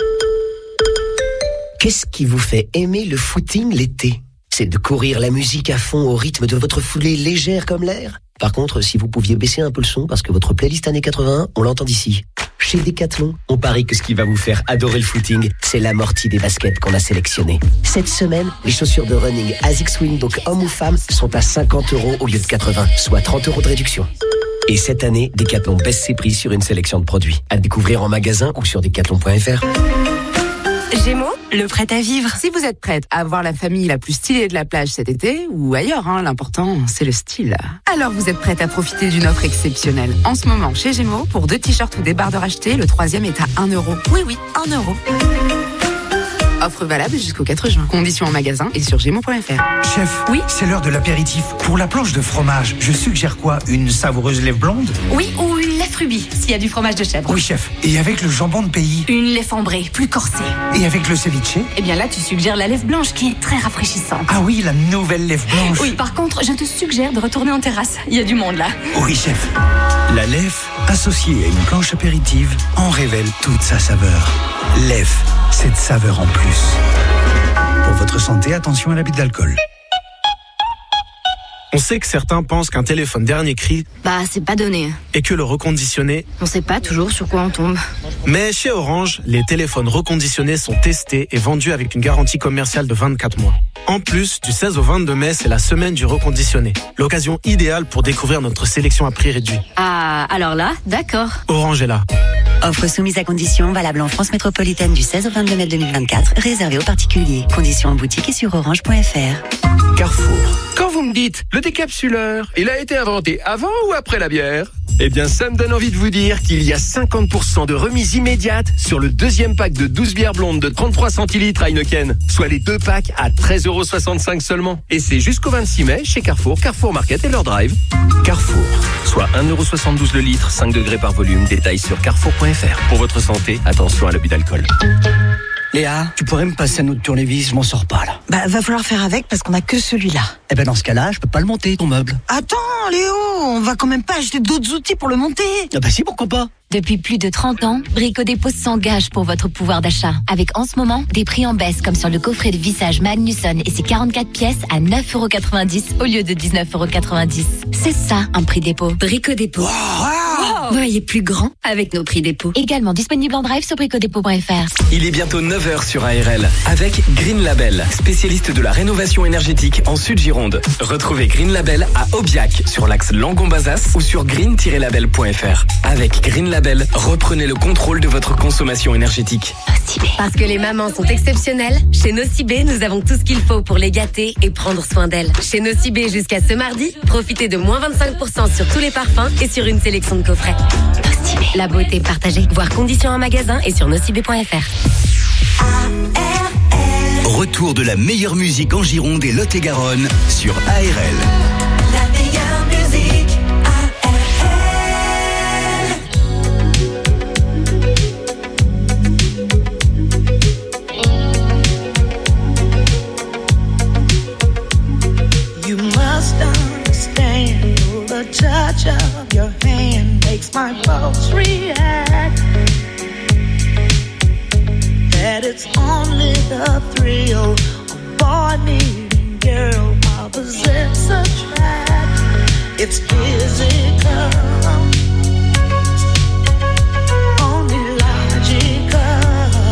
Qu'est-ce qui vous fait aimer le footing l'été? C'est de courir la musique à fond au rythme de votre foulée légère comme l'air? Par contre, si vous pouviez baisser un peu le son parce que votre playlist années 80, on l'entend d'ici. Chez Decathlon, on parie que ce qui va vous faire adorer le footing, c'est l'amorti des baskets qu'on a sélectionné. Cette semaine, les chaussures de running ASICS Swing, donc hommes ou femmes, sont à 50 € au lieu de 80, soit 30 € de réduction. Et cette année, Decathlon baisse ses prix sur une sélection de produits. À découvrir en magasin ou sur decathlon.fr. Gémeaux, le prêt à vivre. Si vous êtes prête à avoir la famille la plus stylée de la plage cet été, ou ailleurs, l'important, c'est le style. Alors vous êtes prête à profiter d'une offre exceptionnelle. En ce moment, chez Gémeaux, pour 2 t-shirts ou des barres de racheter, le 3e est à 1 €. Oui, 1 €. Offre valable jusqu'au 4 juin. Conditions en magasin et sur gémeaux.fr. Chef, oui, c'est l'heure de l'apéritif. Pour la planche de fromage, je suggère quoi? Une savoureuse lèvre blonde? Oui, ou une lèvre rubis, s'il y a du fromage de chèvre. Oui, chef. Et avec le jambon de pays? Une lèvre ambrée, plus corsée. Et avec le ceviche? Eh bien là, tu suggères la lèvre blanche qui est très rafraîchissante. Ah oui, la nouvelle lèvre blanche. Oui, par contre, je te suggère de retourner en terrasse. Il y a du monde là. Oui, chef. La lèvre, associée à une planche apéritive, en révèle toute sa saveur. Lèvre, cette saveur en plus. Pour votre santé, attention à l'abus d'alcool. On sait que certains pensent qu'un téléphone dernier cri, c'est pas donné. Et que le reconditionné, On sait pas toujours sur quoi on tombe. Mais chez Orange, les téléphones reconditionnés sont testés et vendus avec une garantie commerciale de 24 mois. En plus, du 16 au 22 mai, c'est la semaine du reconditionné. L'occasion idéale pour découvrir notre sélection à prix réduit. Ah, alors là, d'accord. Orange est là. Offre soumise à conditions, valable en France métropolitaine du 16 au 22 mai 2024, réservée aux particuliers. Conditions en boutique et sur orange.fr. Carrefour. Quand vous me dites, le décapsuleur, il a été inventé avant ou après la bière? Eh bien, ça me donne envie de vous dire qu'il y a 50% de remise immédiate sur le deuxième pack de 12 bières blondes de 33 centilitres Heineken, soit les 2 packs à 13,65 € seulement. Et c'est jusqu'au 26 mai chez Carrefour, Carrefour Market et leur drive. Carrefour, soit 1,72 € le litre, 5 degrés par volume. Détails sur carrefour.fr. Pour votre santé, attention à l'abus d'alcool. Léa, tu pourrais me passer un autre tournevis, je m'en sors pas là. Va falloir faire avec parce qu'on a que celui-là. Eh ben dans ce cas-là, je peux pas le monter ton meuble. Attends, Léo, on va quand même pas acheter d'autres outils pour le monter. Ah bah si, pourquoi pas. Depuis plus de 30 ans, Brico Dépôt s'engage pour votre pouvoir d'achat. Avec en ce moment, des prix en baisse comme sur le coffret de vissage Magnusson et ses 44 pièces à 9,90 € au lieu de 19,90 €. C'est ça, un prix dépôt. Brico Dépôt. Wow. Voyez plus grand avec nos prix dépôt. Également disponible en drive sur bricodépôt.fr. Il est bientôt 9h sur ARL avec Green Label, spécialiste de la rénovation énergétique en Sud-Gironde. Retrouvez Green Label à Aubiac sur l'axe Langon-Bazas ou sur green-label.fr. Avec Green Label, reprenez le contrôle de votre consommation énergétique. Parce que les mamans sont exceptionnelles, chez Nocibé, nous avons tout ce qu'il faut pour les gâter et prendre soin d'elles. Chez Nocibé, jusqu'à ce mardi, profitez de moins 25% sur tous les parfums et sur une sélection de coffrets. Nocibé. La beauté partagée. Voir conditions en magasin et sur nocibé.fr. Retour de la meilleure musique en Gironde et Lot-et-Garonne sur ARL. La meilleure musique, You must understand the touch of your hand makes my pulse react. That it's only the thrill of boy meeting girl opposites attract. It's physical, only logical.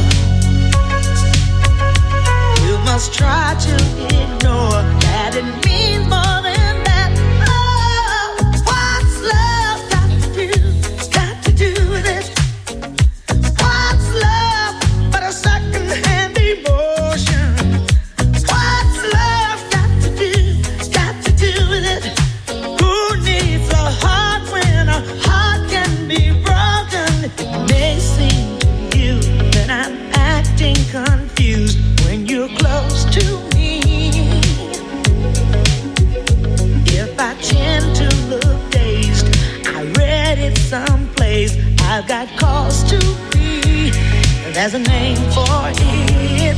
You must try to ignore that it means more than that. Oh, what's love got to do? Got to do with it. What's love but a second-hand emotion? What's love got to do with it? Who needs a heart when a heart can be broken? It may seem to you that I'm acting confused when you're close to me. If I tend to look dazed, I read it someplace. I've got cause to be. There's a name for it.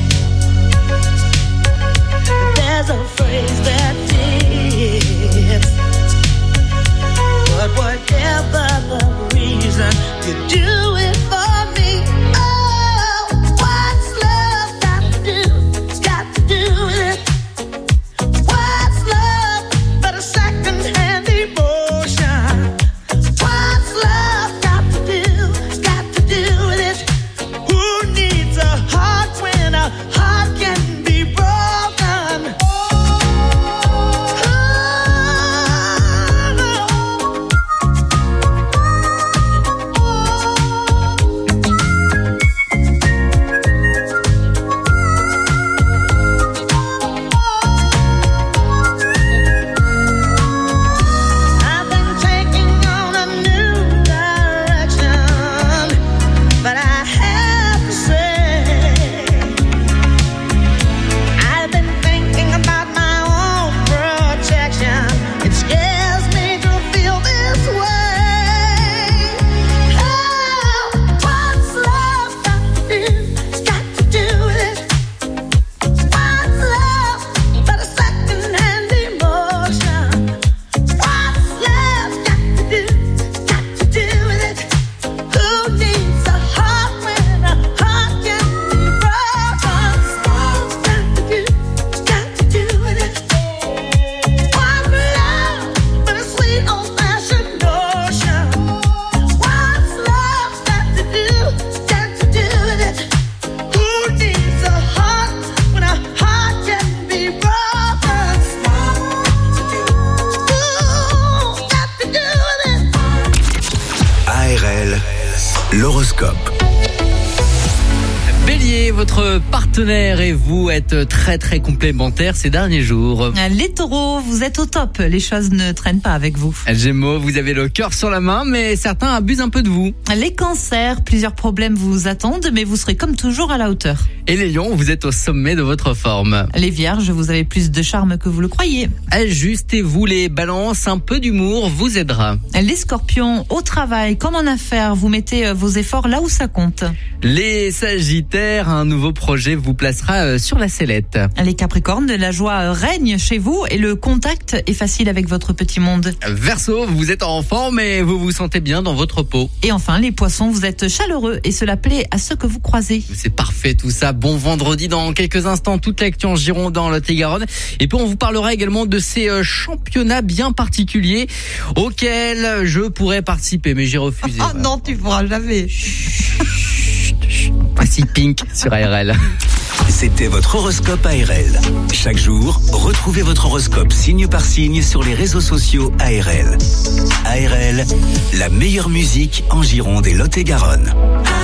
There's a phrase that fits. But whatever the reason, you do it for me. Oh, what's love got to do? Got to do with it. What's love but a second-hand emotion? What's love got to do with it? Who needs a heart when a heart can be broken? Oh, L'horoscope. Bélier, votre partenaire et vous êtes très très complémentaires ces derniers jours. Les taureaux, vous êtes au top, les choses ne traînent pas avec vous. Gémeaux, vous avez le cœur sur la main, mais certains abusent un peu de vous. Les cancers, plusieurs problèmes vous attendent, mais vous serez comme toujours à la hauteur. Et les lions, vous êtes au sommet de votre forme. Les vierges, vous avez plus de charme que vous le croyez. Ajustez-vous les balances, un peu d'humour vous aidera. Les scorpions, au travail comme en affaires, vous mettez vos efforts là où ça compte. Les sagittaires, un nouveau projet vous placera sur la sellette. Les capricornes, la joie règne chez vous et le contact est facile avec votre petit monde. Verseau, vous êtes en forme et vous vous sentez bien dans votre peau. Et enfin, les poissons, vous êtes chaleureux et cela plaît à ceux que vous croisez. C'est parfait tout ça. Bon vendredi, dans quelques instants, toute l'actu en Gironde, dans Lot-et-Garonne. Et puis on vous parlera également de ces championnats bien particuliers auxquels je pourrais participer, mais j'ai refusé. Ah non, tu pourras jamais. Voici Pink sur ARL. C'était votre horoscope ARL. Chaque jour, retrouvez votre horoscope signe par signe sur les réseaux sociaux ARL. ARL, la meilleure musique en Gironde et Lot-et-Garonne.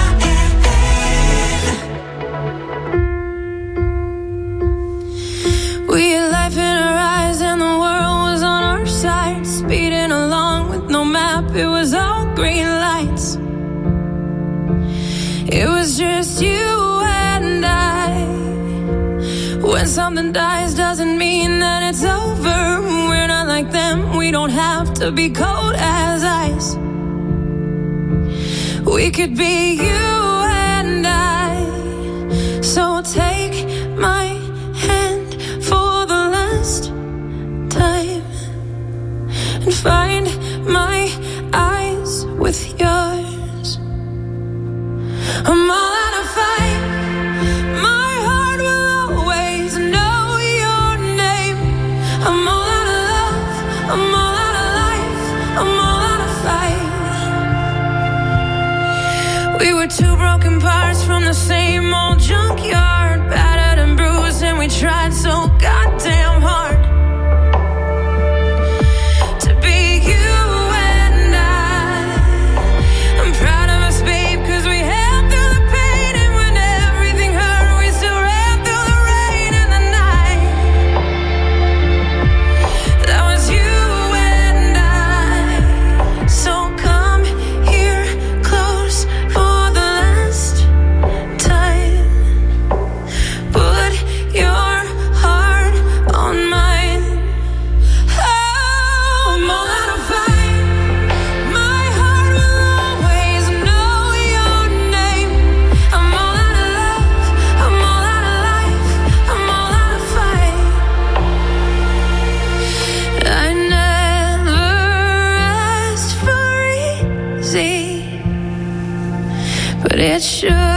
We had life in our eyes and the world was on our side. Speeding along with no map, it was all green lights. It was just you and I. When something dies doesn't mean that it's over. We're not like them, we don't have to be cold as ice. We could be you and I. So take my hand for the last time and find my eyes with yours. I'm all out of fight. My heart will always know your name. I'm all out of love. I'm all out of life. I'm all out of fight. We were two broken parts from the same old junkyard, battered and bruised, and we tried so goddamn hard to be you and I. I'm proud of us, babe, 'cause we held through the pain, and when everything hurt, we still ran through the rain and the night. That was you and I. So come here close for the last time. Put your heart on mine. Oh, I'm all out of fight. My heart will always know your name. I'm all out of love. I'm all out of life. I'm all out of fight. I never asked for easy, but it should